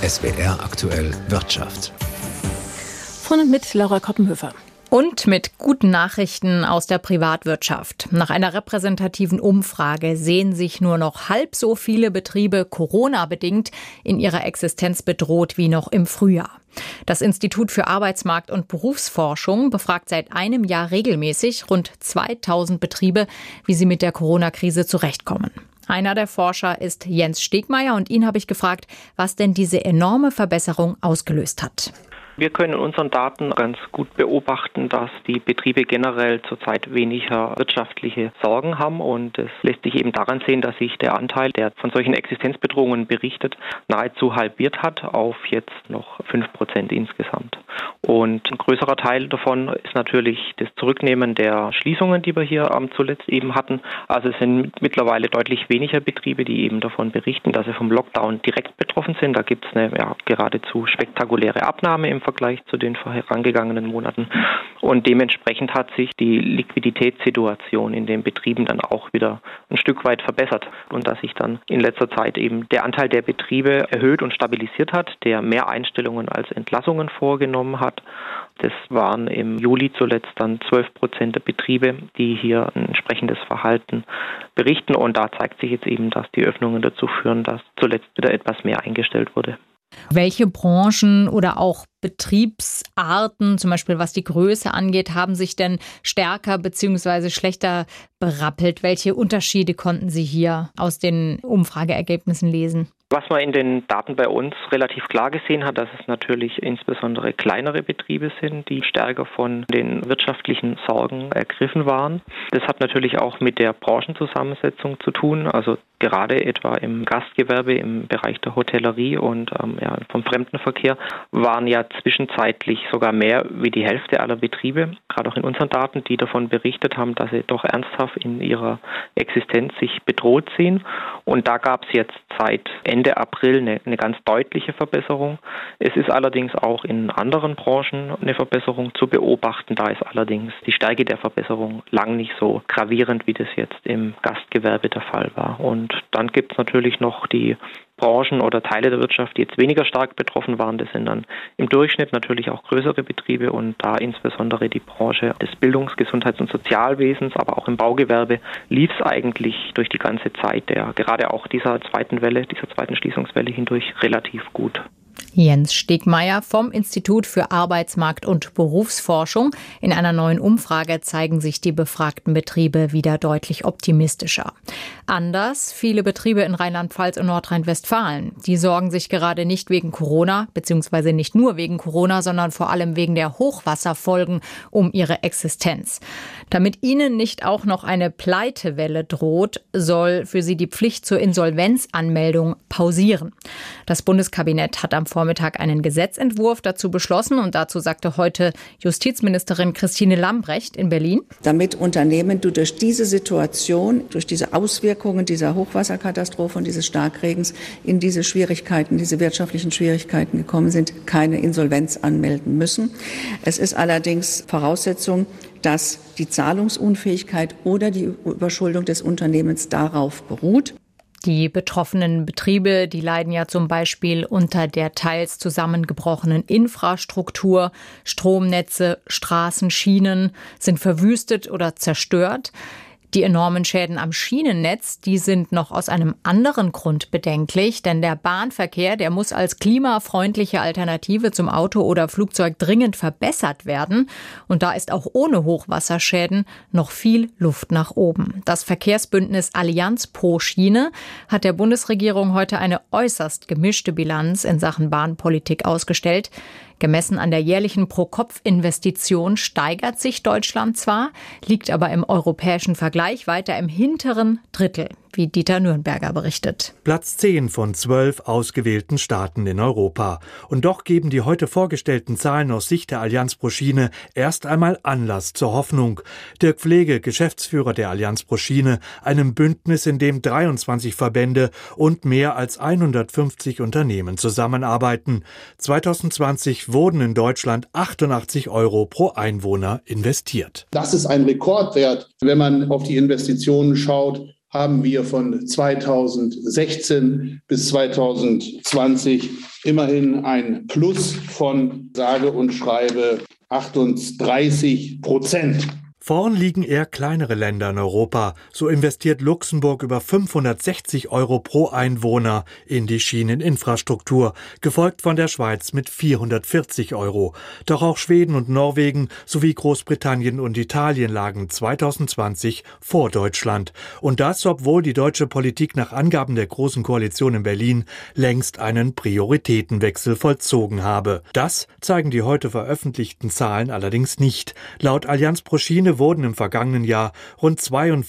SWR aktuell Wirtschaft. Von und mit Laura Koppenhöfer. Und mit guten Nachrichten aus der Privatwirtschaft. Nach einer repräsentativen Umfrage sehen sich nur noch halb so viele Betriebe Corona-bedingt in ihrer Existenz bedroht wie noch im Frühjahr. Das Institut für Arbeitsmarkt- und Berufsforschung befragt seit einem Jahr regelmäßig rund 2000 Betriebe, wie sie mit der Corona-Krise zurechtkommen. Einer der Forscher ist Jens Stegmaier und ihn habe ich gefragt, was denn diese enorme Verbesserung ausgelöst hat. Wir können in unseren Daten ganz gut beobachten, dass die Betriebe generell zurzeit weniger wirtschaftliche Sorgen haben. Und es lässt sich eben daran sehen, dass sich der Anteil, der von solchen Existenzbedrohungen berichtet, nahezu halbiert hat auf jetzt noch 5% insgesamt. Und ein größerer Teil davon ist natürlich das Zurücknehmen der Schließungen, die wir hier zuletzt eben hatten. Also es sind mittlerweile deutlich weniger Betriebe, die eben davon berichten, dass sie vom Lockdown direkt betroffen sind. Da gibt es eine geradezu spektakuläre Abnahme im Vergleich zu den vorherangegangenen Monaten. Und dementsprechend hat sich die Liquiditätssituation in den Betrieben dann auch wieder ein Stück weit verbessert. Und dass sich dann in letzter Zeit eben der Anteil der Betriebe erhöht und stabilisiert hat, der mehr Einstellungen als Entlassungen vorgenommen hat. Das waren im Juli zuletzt dann 12% der Betriebe, die hier ein entsprechendes Verhalten berichten. Und da zeigt sich jetzt eben, dass die Öffnungen dazu führen, dass zuletzt wieder etwas mehr eingestellt wurde. Welche Branchen oder auch Betriebsarten, zum Beispiel was die Größe angeht, haben sich denn stärker bzw. schlechter berappelt? Welche Unterschiede konnten Sie hier aus den Umfrageergebnissen lesen? Was man in den Daten bei uns relativ klar gesehen hat, dass es natürlich insbesondere kleinere Betriebe sind, die stärker von den wirtschaftlichen Sorgen ergriffen waren. Das hat natürlich auch mit der Branchenzusammensetzung zu tun, also gerade etwa im Gastgewerbe, im Bereich der Hotellerie und vom Fremdenverkehr waren ja zwischenzeitlich sogar mehr wie die Hälfte aller Betriebe, gerade auch in unseren Daten, die davon berichtet haben, dass sie doch ernsthaft in ihrer Existenz sich bedroht sehen. Und da gab es jetzt seit Ende April eine ganz deutliche Verbesserung. Es ist allerdings auch in anderen Branchen eine Verbesserung zu beobachten. Da ist allerdings die Stärke der Verbesserung lang nicht so gravierend, wie das jetzt im Gastgewerbe der Fall war. Und dann gibt es natürlich noch die Branchen oder Teile der Wirtschaft, die jetzt weniger stark betroffen waren. Das sind dann im Durchschnitt natürlich auch größere Betriebe und da insbesondere die Branche des Bildungs-, Gesundheits- und Sozialwesens, aber auch im Baugewerbe lief es eigentlich durch die ganze Zeit gerade auch dieser zweiten Schließungswelle hindurch relativ gut. Jens Stegmaier vom Institut für Arbeitsmarkt- und Berufsforschung. In einer neuen Umfrage zeigen sich die befragten Betriebe wieder deutlich optimistischer. Anders viele Betriebe in Rheinland-Pfalz und Nordrhein-Westfalen. Die sorgen sich gerade nicht wegen Corona, beziehungsweise nicht nur wegen Corona, sondern vor allem wegen der Hochwasserfolgen um ihre Existenz. Damit ihnen nicht auch noch eine Pleitewelle droht, soll für sie die Pflicht zur Insolvenzanmeldung pausieren. Das Bundeskabinett hat am Vormittag einen Gesetzentwurf dazu beschlossen und dazu sagte heute Justizministerin Christine Lambrecht in Berlin: Damit Unternehmen, die durch diese Situation, durch diese Auswirkungen dieser Hochwasserkatastrophe und dieses Starkregens in diese Schwierigkeiten, diese wirtschaftlichen Schwierigkeiten gekommen sind, keine Insolvenz anmelden müssen. Es ist allerdings Voraussetzung, dass die Zahlungsunfähigkeit oder die Überschuldung des Unternehmens darauf beruht. Die betroffenen Betriebe, die leiden ja zum Beispiel unter der teils zusammengebrochenen Infrastruktur. Stromnetze, Straßen, Schienen sind verwüstet oder zerstört. Die enormen Schäden am Schienennetz, die sind noch aus einem anderen Grund bedenklich, denn der Bahnverkehr, der muss als klimafreundliche Alternative zum Auto oder Flugzeug dringend verbessert werden. Und da ist auch ohne Hochwasserschäden noch viel Luft nach oben. Das Verkehrsbündnis Allianz pro Schiene hat der Bundesregierung heute eine äußerst gemischte Bilanz in Sachen Bahnpolitik ausgestellt. Gemessen an der jährlichen Pro-Kopf-Investition steigert sich Deutschland zwar, liegt aber im europäischen Vergleich weiter im hinteren Drittel, wie Dieter Nürnberger berichtet. Platz 10 von 12 ausgewählten Staaten in Europa. Und doch geben die heute vorgestellten Zahlen aus Sicht der Allianz pro Schiene erst einmal Anlass zur Hoffnung. Dirk Pflege, Geschäftsführer der Allianz pro Schiene, einem Bündnis, in dem 23 Verbände und mehr als 150 Unternehmen zusammenarbeiten. 2020 wurden in Deutschland 88 € pro Einwohner investiert. Das ist ein Rekordwert, wenn man auf die Investitionen schaut. haben wir von 2016 bis 2020 immerhin ein Plus von sage und schreibe 38%. Vorn liegen eher kleinere Länder in Europa. So investiert Luxemburg über 560 € pro Einwohner in die Schieneninfrastruktur, gefolgt von der Schweiz mit 440 €. Doch auch Schweden und Norwegen sowie Großbritannien und Italien lagen 2020 vor Deutschland. Und das, obwohl die deutsche Politik nach Angaben der Großen Koalition in Berlin längst einen Prioritätenwechsel vollzogen habe. Das zeigen die heute veröffentlichten Zahlen allerdings nicht. Laut Allianz pro Schiene wurden im vergangenen Jahr rund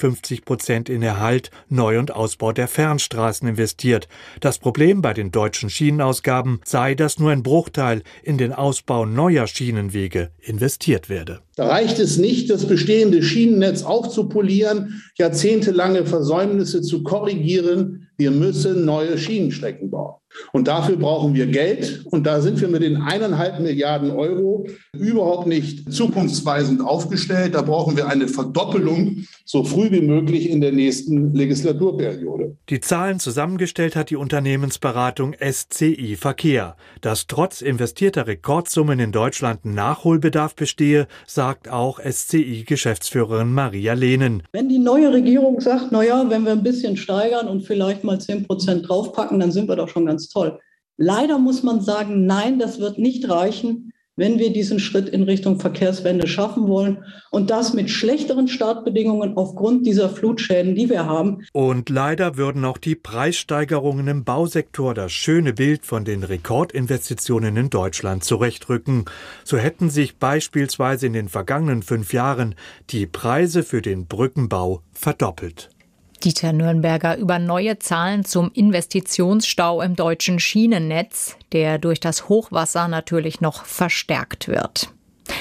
52% in Erhalt, Neu- und Ausbau der Fernstraßen investiert. Das Problem bei den deutschen Schienenausgaben sei, dass nur ein Bruchteil in den Ausbau neuer Schienenwege investiert werde. Da reicht es nicht, das bestehende Schienennetz aufzupolieren, jahrzehntelange Versäumnisse zu korrigieren. Wir müssen neue Schienenstrecken bauen. Und dafür brauchen wir Geld. Und da sind wir mit den 1,5 Milliarden € überhaupt nicht zukunftsweisend aufgestellt. Da brauchen wir eine Verdoppelung so früh wie möglich in der nächsten Legislaturperiode. Die Zahlen zusammengestellt hat die Unternehmensberatung SCI Verkehr. Dass trotz investierter Rekordsummen in Deutschland Nachholbedarf bestehe, sagt auch SCI-Geschäftsführerin Maria Lehnen. Wenn die neue Regierung sagt, wenn wir ein bisschen steigern und vielleicht mal 10% draufpacken, dann sind wir doch schon ganz toll. Leider muss man sagen, nein, das wird nicht reichen, wenn wir diesen Schritt in Richtung Verkehrswende schaffen wollen. Und das mit schlechteren Startbedingungen aufgrund dieser Flutschäden, die wir haben. Und leider würden auch die Preissteigerungen im Bausektor das schöne Bild von den Rekordinvestitionen in Deutschland zurechtrücken. So hätten sich beispielsweise in den vergangenen 5 Jahren die Preise für den Brückenbau verdoppelt. Dieter Nürnberger über neue Zahlen zum Investitionsstau im deutschen Schienennetz, der durch das Hochwasser natürlich noch verstärkt wird.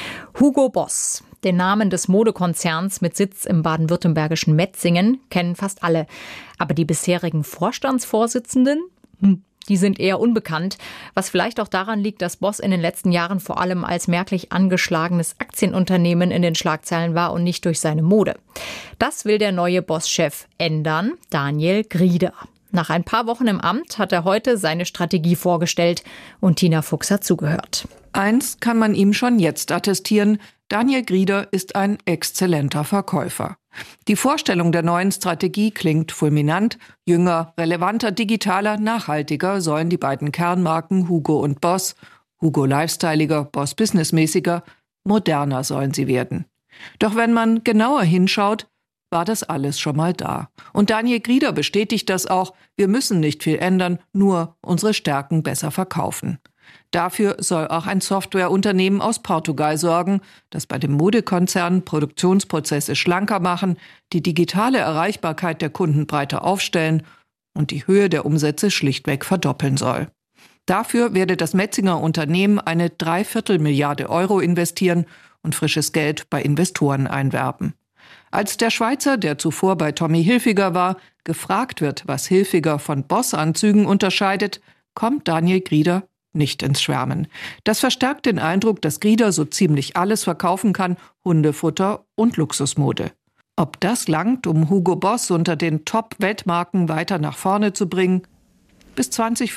Hugo Boss, den Namen des Modekonzerns mit Sitz im baden-württembergischen Metzingen, kennen fast alle. Aber die bisherigen Vorstandsvorsitzenden? Die sind eher unbekannt, was vielleicht auch daran liegt, dass Boss in den letzten Jahren vor allem als merklich angeschlagenes Aktienunternehmen in den Schlagzeilen war und nicht durch seine Mode. Das will der neue Boss-Chef ändern, Daniel Grieder. Nach ein paar Wochen im Amt hat er heute seine Strategie vorgestellt und Tina Fuchs hat zugehört. Eins kann man ihm schon jetzt attestieren: Daniel Grieder ist ein exzellenter Verkäufer. Die Vorstellung der neuen Strategie klingt fulminant. Jünger, relevanter, digitaler, nachhaltiger sollen die beiden Kernmarken Hugo und Boss, Hugo lifestyleiger, Boss businessmäßiger, moderner sollen sie werden. Doch wenn man genauer hinschaut, war das alles schon mal da. Und Daniel Grieder bestätigt das auch: Wir müssen nicht viel ändern, nur unsere Stärken besser verkaufen. Dafür soll auch ein Softwareunternehmen aus Portugal sorgen, das bei dem Modekonzern Produktionsprozesse schlanker machen, die digitale Erreichbarkeit der Kunden breiter aufstellen und die Höhe der Umsätze schlichtweg verdoppeln soll. Dafür werde das Metzinger Unternehmen eine 3/4 Milliarde € investieren und frisches Geld bei Investoren einwerben. Als der Schweizer, der zuvor bei Tommy Hilfiger war, gefragt wird, was Hilfiger von Boss-Anzügen unterscheidet, kommt Daniel Grieder nicht ins Schwärmen. Das verstärkt den Eindruck, dass Grieder so ziemlich alles verkaufen kann: Hundefutter und Luxusmode. Ob das langt, um Hugo Boss unter den Top-Weltmarken weiter nach vorne zu bringen? Bis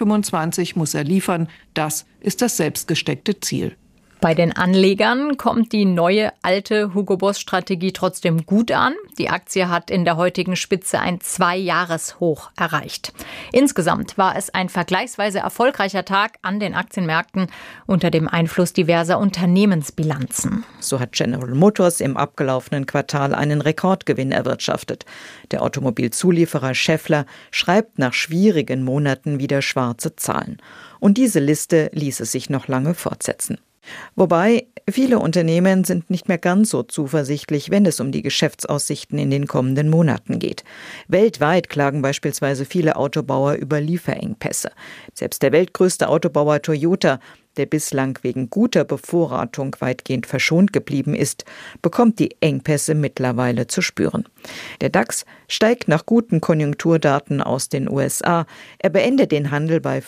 2025 muss er liefern. Das ist das selbstgesteckte Ziel. Bei den Anlegern kommt die neue alte Hugo Boss-Strategie trotzdem gut an. Die Aktie hat in der heutigen Spitze ein 2-Jahres-Hoch erreicht. Insgesamt war es ein vergleichsweise erfolgreicher Tag an den Aktienmärkten unter dem Einfluss diverser Unternehmensbilanzen. So hat General Motors im abgelaufenen Quartal einen Rekordgewinn erwirtschaftet. Der Automobilzulieferer Schaeffler schreibt nach schwierigen Monaten wieder schwarze Zahlen. Und diese Liste ließe sich noch lange fortsetzen. Wobei, viele Unternehmen sind nicht mehr ganz so zuversichtlich, wenn es um die Geschäftsaussichten in den kommenden Monaten geht. Weltweit klagen beispielsweise viele Autobauer über Lieferengpässe. Selbst der weltgrößte Autobauer Toyota, der bislang wegen guter Bevorratung weitgehend verschont geblieben ist, bekommt die Engpässe mittlerweile zu spüren. Der DAX steigt nach guten Konjunkturdaten aus den USA. Er beendet den Handel bei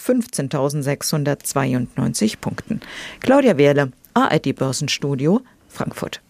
15.692 Punkten. Claudia Wehrle, ARD Börsenstudio, Frankfurt.